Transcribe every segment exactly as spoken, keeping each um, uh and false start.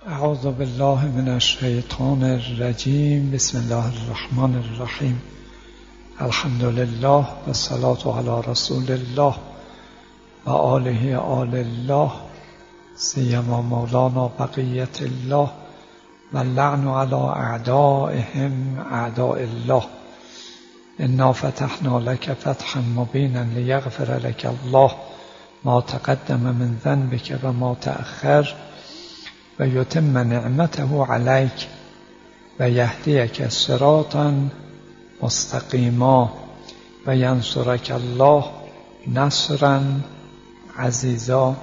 اعوذ بالله من الشیطان الرجیم. بسم الله الرحمن الرحیم. الحمد لله و الصلاة علی رسول الله و آله آل الله سیما مولانا بقیت الله و اللعن علی اعدائهم اعداء الله. انا فتحنا لك فتحا مبینا لیغفر لك الله ما تقدم من ذنبك و ما تأخر و یتم نعمته علیک و یهدیک صراطا مستقیما و ینصرک الله نصرا عزیزا.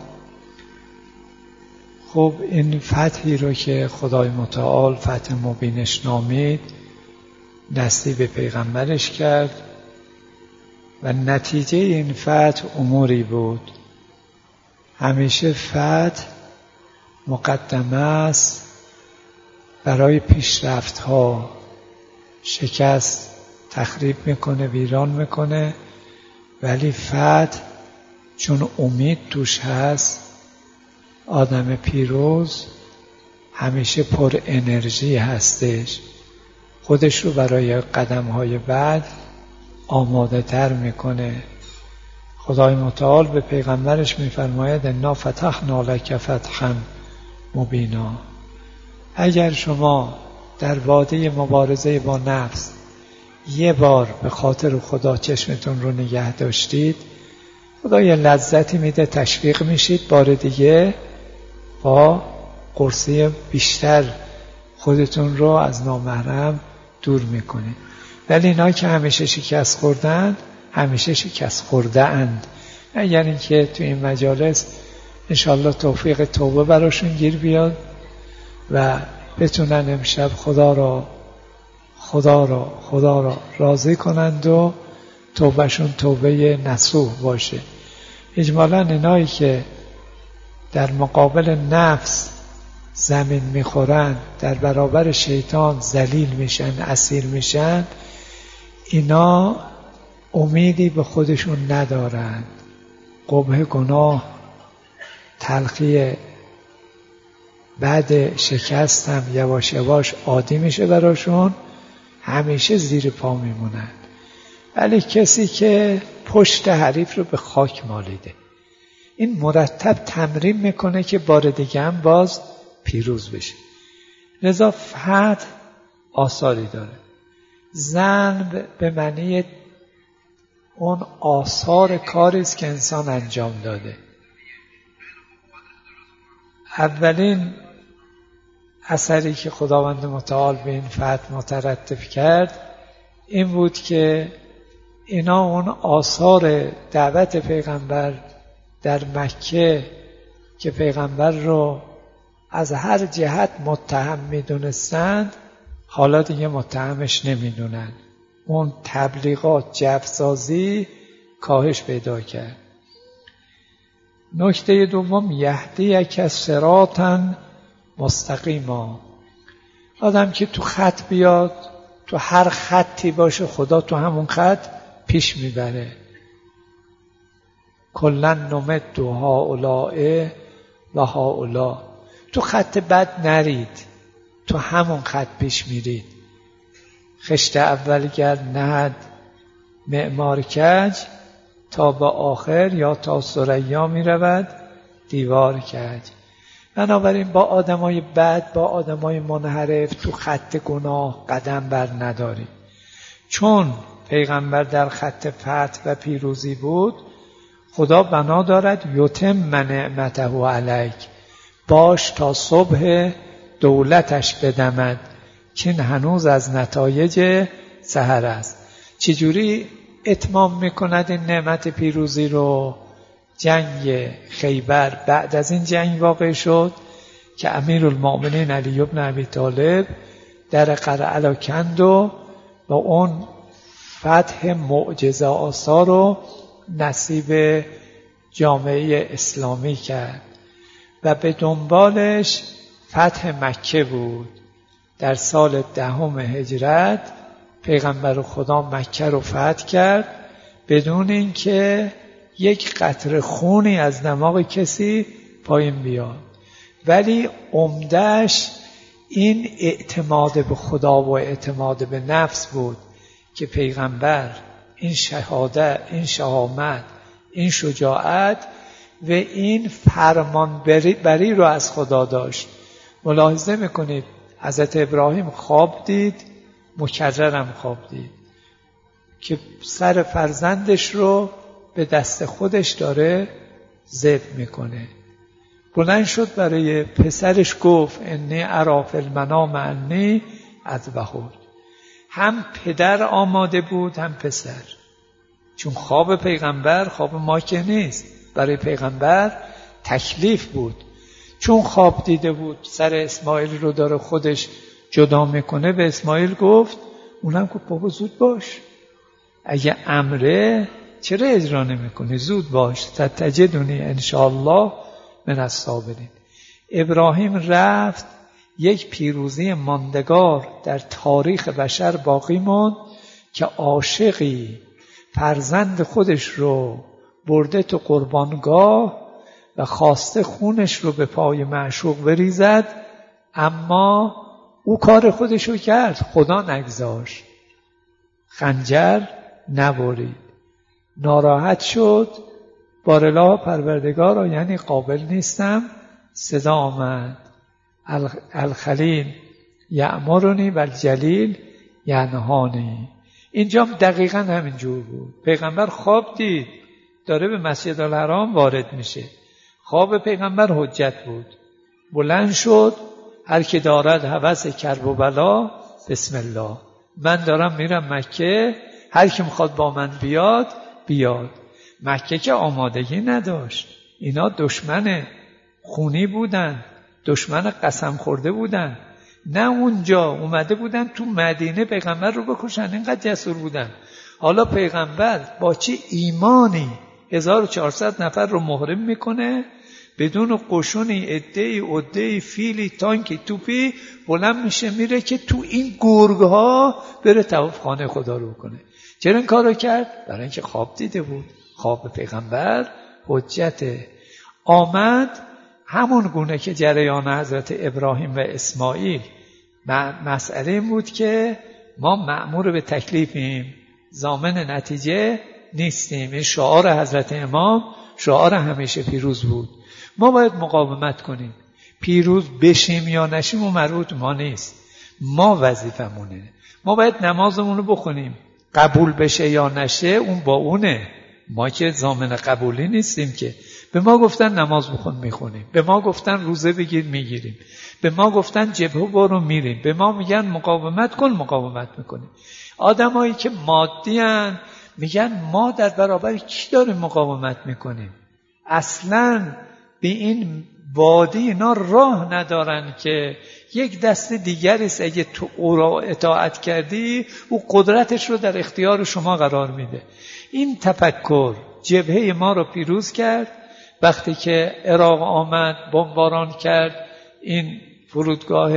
خب این فتحی رو که خدای متعال فتح مبینش نامید دستی به پیغمبرش کرد و نتیجه این فتح اموری بود. همیشه فتح مقدمه است برای پیشرفت ها. شکست تخریب میکنه، ویران میکنه، ولی فتح چون امید توش هست، آدم پیروز همیشه پر انرژی هستش، خودش رو برای قدم های بعد آماده تر میکنه. خدای متعال به پیغمبرش میفرماید انا فتحنا لک فتحا مبینا. اگر شما در واده مبارزه با نفس یه بار به خاطر خدا چشمتون رو نگه داشتید، خدا یه لذتی میده، تشویق میشید، بار دیگه با قرصی بیشتر خودتون رو از نامحرم دور میکنید. ولی اینا که همیشه شکست خوردن همیشه شکست خورده اند. اگر اینکه تو این مجالس انشاءالله توفیق توبه براشون گیر بیاد و بتونن امشب خدا را خدا را خدا را راضی کنند و توبهشون توبه نصوح باشه. اجمالاً اینایی که در مقابل نفس زمین میخورن، در برابر شیطان ذلیل میشن، اسیر میشن، اینا امیدی به خودشون ندارن. قبح گناه، تلخی بعد شکست هم یواش یواش عادی میشه براشون، همیشه زیر پا میمونن. ولی کسی که پشت حریف رو به خاک مالیده، این مرتب تمرین میکنه که بار دیگه هم باز پیروز بشه. لذا فتح آثاری داره. ذنب به معنی اون آثار کاری است که انسان انجام داده. اولین اثری که خداوند متعال به این فتح مترتب کرد این بود که اینا اون آثار دعوت پیغمبر در مکه که پیغمبر رو از هر جهت متهم میدونستند، حالا دیگه متهمش نمیدونن. اون تبلیغات، جفسازی کاهش پیدا کرد. نکته دوم یهدیک صراطا مستقیما. آدم که تو خط بیاد، تو هر خطی باشه خدا تو همون خط پیش میبره. کلا نمد هؤلاء و هؤلاء. تو خط بد نرید، تو همون خط پیش میرید. خشت اولگر نهد معمار کج، تا به آخر یا تا ثریا می رود دیوار کج. بنابراین با آدمای بد، با آدمای منحرف تو خط گناه قدم بر نداریم. چون پیغمبر در خط فتح و پیروزی بود، خدا بنا دارد یتم نعمته علیک، باش تا صبح دولتش بدمد، که هنوز از نتایج سحر است. چجوری اتمام میکند این نعمت پیروزی رو؟ جنگ خیبر بعد از این جنگ واقع شد که امیرالمؤمنین علی بن ابی طالب در قلعه را کند و با اون فتح معجزه آسا رو نصیب جامعه اسلامی کرد و به دنبالش فتح مکه بود. در سال دهم هجرت پیغمبر خدا مکه رو فتح کرد بدون اینکه یک قطره خونی از دماغ کسی پایین بیاد. ولی عمده‌اش این اعتماد به خدا و اعتماد به نفس بود که پیغمبر این شهادت، این شهامت، این شجاعت و این فرمان بری رو از خدا داشت. ملاحظه میکنید حضرت ابراهیم خواب دید، مکررم خواب دید که سر فرزندش رو به دست خودش داره ذبح میکنه. بلند شد برای پسرش گفت انی اری فی المنام انی اذبحک. هم پدر آماده بود هم پسر، چون خواب پیغمبر خواب ما که نیست، برای پیغمبر تکلیف بود. چون خواب دیده بود سر اسماعیل رو داره خودش جدا میکنه، به اسماعیل گفت، اونم گفت بابا زود باش، اگه امره چرا اجرا نمیکنی؟ زود باش، ستجدنی انشاءالله من الصابرین. ابراهیم رفت، یک پیروزی ماندگار در تاریخ بشر باقی ماند که عاشقی فرزند خودش رو برده تو قربانگاه و خواسته خونش رو به پای معشوق بریزد، اما او کار خودش رو کرد، خدا نگذاشت، خنجر نبرید. ناراحت شد، بارالله پروردگارا یعنی قابل نیستم. صدا آمد الخلیل یأمرنی و الجلیل ینهانی. اینجا دقیقا همینجور بود. پیغمبر خواب دید داره به مسجد الحرام وارد میشه، خواب پیغمبر حجت بود. بلند شد، هر کی دارد هوس کرب و بلا بسم الله، من دارم میرم مکه، هر کی میخواد با من بیاد بیاد. مکه که آمادگی نداشت، اینا دشمن خونی بودن، دشمن قسم خورده بودن، نه اونجا اومده بودن تو مدینه پیغمبر رو بکشن، اینقدر جسور بودن. حالا پیغمبر با چه ایمانی هزار و چهارصد نفر رو محرم میکنه، بدون قشونی، عده‌ای، عده‌ای، فیلی، تانکی، توپی بلند میشه میره که تو این گرگ‌ها بره طواف خانه خدا رو کنه. چرا این کارو کرد؟ برای اینکه خواب دیده بود. خواب پیغمبر حجته. آمد همون گونه که جریان حضرت ابراهیم و اسماعیل، مسئله این بود که ما مأمور به تکلیفیم، ضامن نتیجه نیستیم. این شعار حضرت امام شعار همیشه پیروز بود. ما باید مقاومت کنیم، پیروز بشیم یا نشیم و مربوط ما نیست، ما وظیفمونه. ما باید نمازمون رو بخونیم، قبول بشه یا نشه اون با اونه، ما که ضامن قبولی نیستیم که. به ما گفتن نماز بخون میخونیم، به ما گفتن روزه بگیر میگیریم، به ما گفتن جبهه برو میریم، به ما میگن مقاومت کن مقاومت میکنیم. آدمایی که مادی ان میگن ما در برابر کی داریم مقاومت میکنیم؟ اصلاً به این وادی اینا راه ندارن که یک دست دیگری است اگه تو او را اطاعت کردی او قدرتش رو در اختیار شما قرار میده. این تفکر جبهه ما رو پیروز کرد. وقتی که عراق آمد بمباران کرد این فرودگاه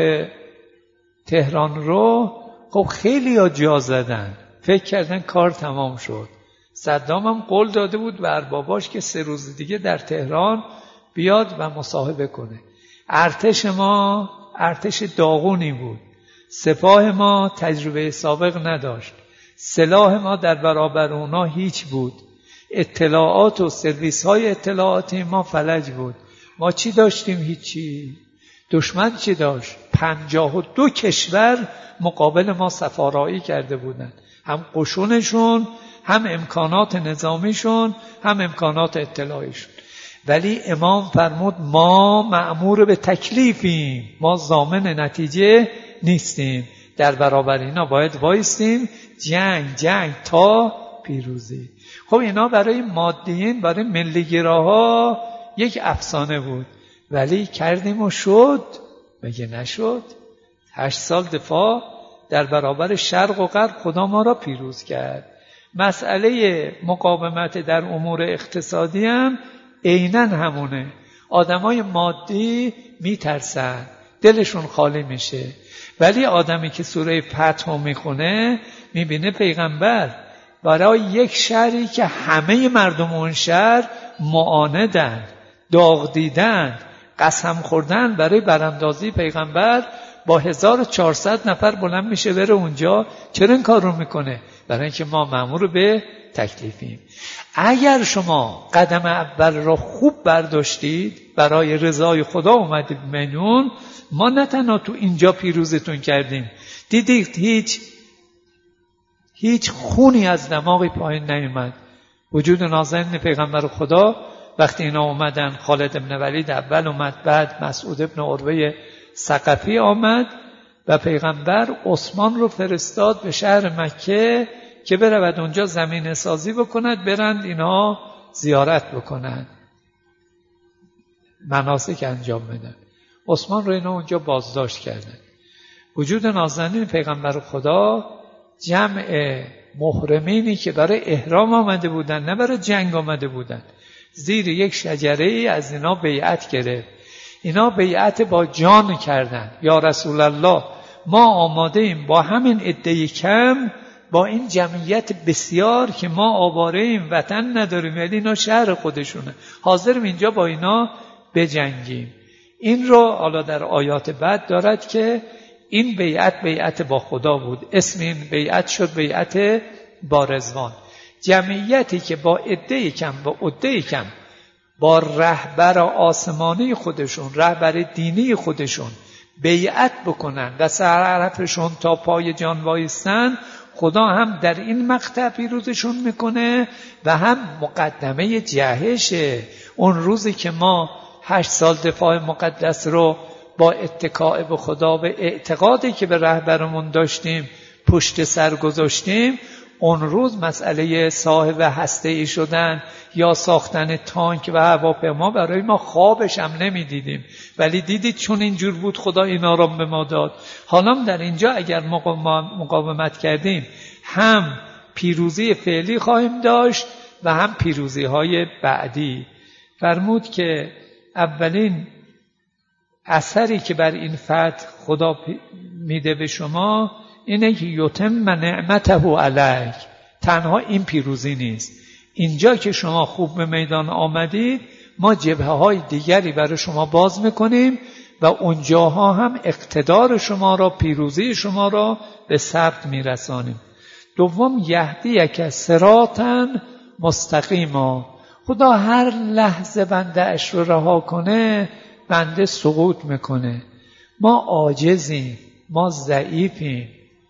تهران رو، خب خیلی ها جا زدن، فکر کردن کار تمام شد. صدام هم قول داده بود به ارباباش که سه روز دیگه در تهران بیاد و مصاحبه کنه. ارتش ما ارتش داغونی بود، سپاه ما تجربه سابق نداشت، سلاح ما در برابر اونا هیچ بود، اطلاعات و سرویس های اطلاعاتی ما فلج بود. ما چی داشتیم؟ هیچی. دشمن چی داشت؟ پنجاه و دو کشور مقابل ما سفارایی کرده بودن، هم قشونشون، هم امکانات نظامیشون، هم امکانات اطلاعیشون. ولی امام فرمود ما مأمور به تکلیفیم، ما ضامن نتیجه نیستیم، در برابر اینا باید وایستیم، جنگ جنگ تا پیروزی. خب اینا برای مادیین، برای ملیگراها یک افسانه بود، ولی کردیم و شد. مگه نشد؟ هشت سال دفاع در برابر شرق و غرب خدا ما را پیروز کرد. مسئله مقاومت در امور اقتصادی هم عیناً همونه. آدمای مادی میترسن، دلشون خالی میشه، ولی آدمی که سوره فتح میخونه میبینه پیغمبر برای یک شهری که همه مردم اون شهر معاندن، داغ دیدن، قسم خوردن برای براندازی پیغمبر با هزار و چهارصد نفر بلند میشه بره اونجا. چرا این کار رو میکنه؟ برای اینکه ما مأمور به تکلیفیم. اگر شما قدم اول را خوب برداشتید، برای رضای خدا اومدید میدون، ما نه تنها تو اینجا پیروزتون کردیم، دیدید هیچ هیچ خونی از دماغی پایین نیومد. وجود نازنین پیغمبر خدا وقتی اینا اومدن، خالد ابن ولید اول اومد، بعد مسعود ابن عروه ثقفی آمد و پیغمبر عثمان رو فرستاد به شهر مکه که برود اونجا زمین سازی بکند، برند اینا زیارت بکنند، مناسک انجام بدن. عثمان رو اینا اونجا بازداشت کردن. وجود نازنین پیغمبر خدا جمع محرمینی که برای احرام آمده بودن، نه برای جنگ آمده بودن، زیر یک شجره از اینا بیعت گرفت. اینا بیعت با جان کردن. یا رسول الله، ما آماده ایم با همین عده کم، با این جمعیت بسیار که ما آواره ایم، وطن نداریم، یعنی اینا شهر خودشونه، حاضریم اینجا با اینا بجنگیم. این رو حالا در آیات بعد دارد که این بیعت بیعت با خدا بود. اسم این بیعت شد بیعت با رضوان. جمعیتی که با عده کم با عده کم با رهبر آسمانی خودشون، رهبر دینی خودشون بیعت بکنن و سرعرفشون تا پای جان وایستن، خدا هم در این مقطع پیروزشون میکنه و هم مقدمه جهشه. اون روزی که ما هشت سال دفاع مقدس رو با اتکاء به خدا و اعتقادی که به رهبرمون داشتیم پشت سر گذاشتیم، اون روز مسئله صاحب هسته‌ای شدن یا ساختن تانک و هواپیما برای ما خوابش هم نمی دیدیم، ولی دیدید چون اینجور بود خدا اینا را به ما داد. حالا در اینجا اگر مقاومت کردیم هم پیروزی فعلی خواهیم داشت و هم پیروزی های بعدی. فرمود که اولین اثری که بر این فتح خدا میده به شما اینه که یتم نعمته علیک. تنها این پیروزی نیست، اینجا که شما خوب به میدان آمدید ما جبهه های دیگری برای شما باز میکنیم و اونجاها هم اقتدار شما را، پیروزی شما را به ثبت میرسانیم. دوم، یهدیک صراطا مستقیما. خدا هر لحظه بنده اش رو رها کنه بنده سقوط میکنه. ما عاجزیم، ما ضعیفیم،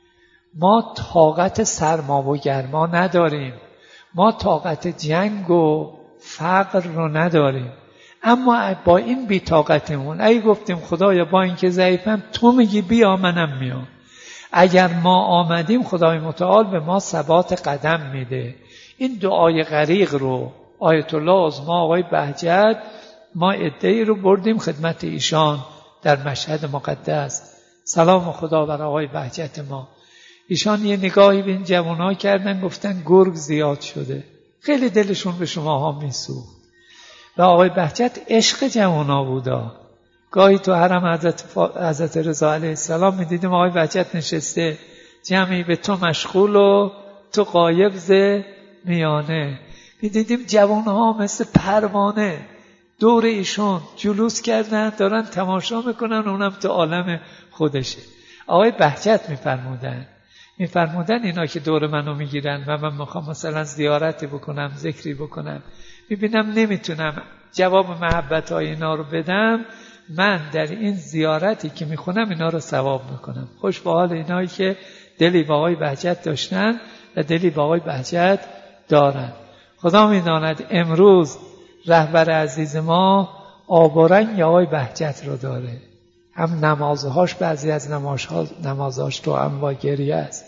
ما طاقت سرما و گرما نداریم، ما طاقت جنگ و فقر رو نداریم. اما با این بی‌طاقتمون ای گفتیم خدایا با اینکه ضعیفم تو میگی بیا منم میام. اگر ما آمدیم خدای متعال به ما ثبات قدم میده. این دعای غریق رو آیت الله عظمی آقای بهجت ما عده‌ای رو بردیم خدمت ایشان در مشهد مقدس. سلام خدا بر آقای بهجت ما. ایشان یه نگاهی به این جوان‌ها کردن، گفتن گرگ زیاد شده. خیلی دلشون به شماها میسوخت و آقای بهجت عشق جوان‌ها بودا. گاهی تو حرم حضرت, فا... حضرت رضا علیه السلام میدیدیم آقای بهجت نشسته، جمعی به تو مشغول و تو غایب ز میانه. میدیدیم جوان‌ها مثل پروانه دور ایشون جلوس کردن، دارن تماشا میکنن، اونم تو عالم خودشه. آقای بهجت میفرمودن میفرمودن اینا که دور منو میگیرن و من میخوام مثلا زیارتی بکنم، ذکری بکنم، میبینم نمیتونم جواب محبت های اینا رو بدم، من در این زیارتی که میخونم اینا رو ثواب میکنم. خوش به حال اینایی که دلی با آقای بهجت داشتن و دلی با آقای بهجت دارن. خدا میداند امروز رهبر عزیز ما آب و رنگ آقای بهجت رو داره. هم نمازهاش، بعضی از نمازهاش تو هم با گریه است،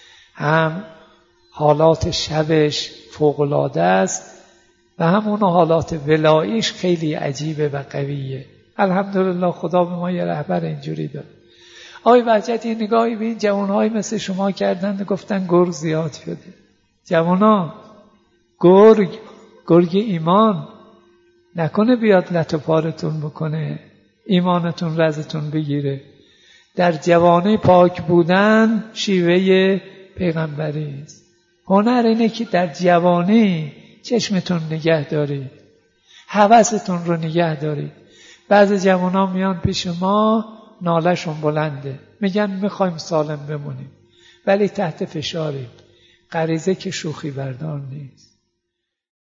هم حالات شبش فوق‌العاده است و هم اون حالات ولاییش خیلی عجیبه و قویه. الحمدلله خدا به ما یه رهبر اینجوری داره. آقای بهجت یه نگاهی به این جوان‌های مثل شما کردن، گفتن گرگ زیاد شده. جوانا، گرگ گرگ ایمان نکنه بیاد لط و پارتون بکنه، ایمانتون رزتون بگیره. در جوانی پاک بودن شیوه پیغمبری است. هنر اینه که در جوانی چشمتون نگه دارید، هوستون رو نگه دارید. بعضی جوانان میان پیش ما، نالهشون بلنده، میگن میخوایم سالم بمونیم ولی تحت فشاریم. غریزه که شوخی بردار نیست.